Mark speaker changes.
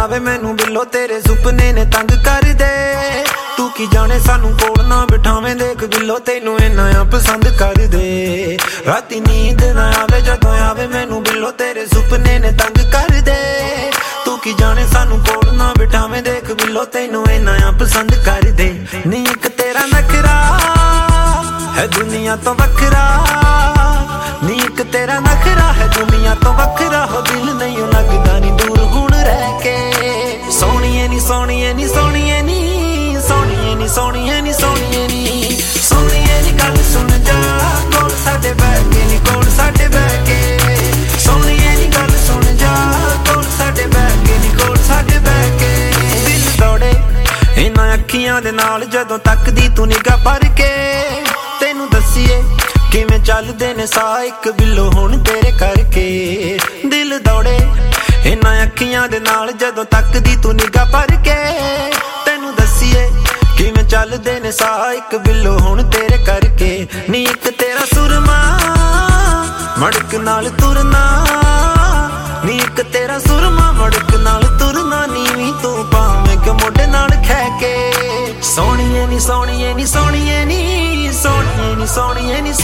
Speaker 1: ਆਵੇ ਮੈਨੂੰ ਬਿੱਲੋ ਤੇਰੇ ਸੁਪਨੇ ਨੇ ਤੰਗ ਕਰ ਦੇ ਤੂੰ ਕੀ ਜਾਣੇ ਸਾਨੂੰ ਕੋਲ ਨਾ ਬਿਠਾਵੇਂ ਦੇਖ ਬਿੱਲੋ ਤੈਨੂੰ ਇੰਨਾ ਆ ਪਸੰਦ ਕਰ ਦੇ ਰਾਤੀ ਨੀਂਦ ਨਾ ਆਵੇ ਜਦੋਂ ਆਵੇ ਮੈਨੂੰ ਬਿੱਲੋ ਤੇਰੇ ਸੁਪਨੇ ਨੇ ਤੰਗ ਕਰ ਦੇ ਤੂੰ ਕੀ ਜਾਣੇ ਸਾਨੂੰ ਕੋਲ ਨਾ ਬਿਠਾਵੇਂ ਦੇਖ ਬਿੱਲੋ ਤੈਨੂੰ ਇੰਨਾ ਆ ਪਸੰਦ ਕਰ ਦੇ ਨੀ ਇੱਕ ਤੇਰਾ ਨਖਰਾ ਹੈ ਦੁਨੀਆ ਤੋਂ ਵੱਖਰਾ ਨੀ ਇੱਕ ਤੇਰਾ ਨਖਰਾ ਹੈ ਦੁਨੀਆ ਤੋਂ ਵੱਖਰਾ ਹੋ ਦਿਲ ਨਹੀਂ ਲੱਗਦਾ ਨੀ ਦੂਰ ਹੁਣ ਰਹਿ ਕੇ ਸੋਹਣੀਏ ਨੀ ਸੋਹਣੀਏ ਨੀ ਸੋਹਣੀਏ ਨੀ ਸੋਹਣੀਏ ਨੀ ਸੋਹਣੀਏ ਨੀ ਸੋਹਣੀਏ ਨੀ ਸੋਹਣੀਏ ਨੀ ਗੱਲ ਸੁਣ ਜਾ ਕੋਲ ਸਾਡੇ ਬਹਿ ਕੇ ਨੀ ਕੋਲ ਸਾਡੇ ਬਹਿ ਕੇ ਸੋਹਣੀਏ ਨੀ ਗੱਲ ਸੁਣ ਜਾ ਕੋਲ ਸਾਡੇ ਬਹਿ ਕੇ ਨੀ ਕੋਲ ਸਾਡੇ ਬਹਿ ਕੇ ਦਿਲ ਦੌੜੇ ਇਹਨਾਂ ਅੱਖੀਆਂ ਦੇ ਨਾਲ ਜਦੋਂ ਤੱਕਦੀ ਤੂੰ ਨਿਗਾਹ ਭਰ ਕੇ ਤੈਨੂੰ ਦੱਸੀਏ ਕਿਵੇਂ ਚੱਲਦੇ ਨੇ ਸਾਹ ਇੱਕ ਬਿੱਲੋ ਹੁਣ ਤੇਰੇ ਕਰਕੇ ਦਿਲ ਦੌੜੇ ਇਹਨਾਂ ਅੱਖੀਆਂ ਦੇ ਨਾਲ ਜਦੋਂ ਤੱਕਦੀ ਤੂੰ ਨਿਗਾਹ ਭਰ ਕੇ ਤੈਨੂੰ ਦੱਸੀਏ ਕਿਵੇਂ ਚੱਲਦੇ ਨੇ ਸਾਹ ਇੱਕ ਬਿੱਲੋ ਹੁਣ ਤੇਰੇ ਕਰਕੇ ਨੀ ਇੱਕ ਤੇਰਾ ਸੁਰਮਾ ਮੜਕ ਨਾਲ ਤੁਰਨਾ ਨੀ ਇੱਕ ਤੇਰਾ ਸੁਰਮਾ ਮੜਕ ਨਾਲ ਤੁਰਨਾ ਨੀਵੀਂ ਤੂੰ ਭਾਵੇਂ ਕਿ ਮੋਢੇ ਨਾਲ ਖਹਿ ਕੇ ਸੋਹਣੀਏ ਨੀ ਸੋਹਣੀਏ ਨੀ ਸੋਹਣੀਏ ਨੀ ਸੋਹਣੀਏ ਨੀ ਸੋਹਣੀਏ ਨੀ